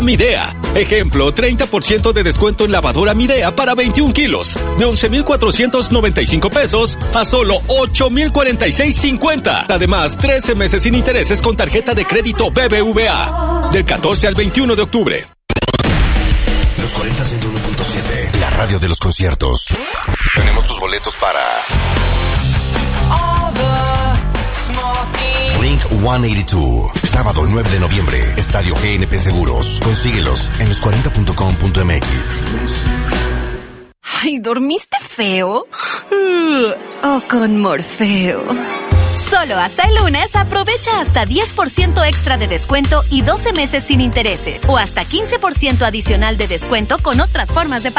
Midea. Ejemplo, 30% de descuento en lavadora Midea para 21 kilos. De 11,495 pesos a solo 8,046.50. Además, 13 meses sin intereses con tarjeta de crédito BBVA. Del 14 al 21 de octubre. Los 40 101.7, la radio de los conciertos. Tenemos tus boletos para Blink 182, sábado 9 de noviembre, Estadio GNP Seguros. Consíguelos en los40.com.mx. Ay, ¿dormiste feo? O con Morfeo. Solo hasta el lunes aprovecha hasta 10% extra de descuento y 12 meses sin intereses. O hasta 15% adicional de descuento con otras formas de pago.